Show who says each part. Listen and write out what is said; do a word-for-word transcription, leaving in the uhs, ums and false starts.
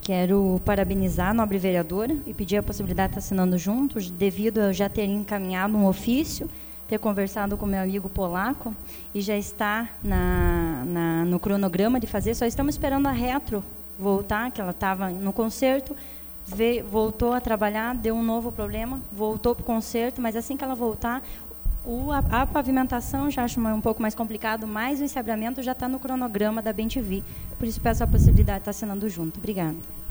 Speaker 1: Quero parabenizar a nobre vereadora e pedir a possibilidade de estar assinando juntos, devido a eu já ter encaminhado um ofício, ter conversado com meu amigo polaco e já está na, na, no cronograma de fazer. Só estamos esperando a Retro voltar, que ela estava no concerto, veio, voltou a trabalhar, deu um novo problema, voltou para o concerto, mas assim que ela voltar, o, a, a pavimentação já acho um pouco mais complicado, mas o ensaboamento já está no cronograma da Bem T V. Por isso peço a possibilidade de estar assinando junto. Obrigada.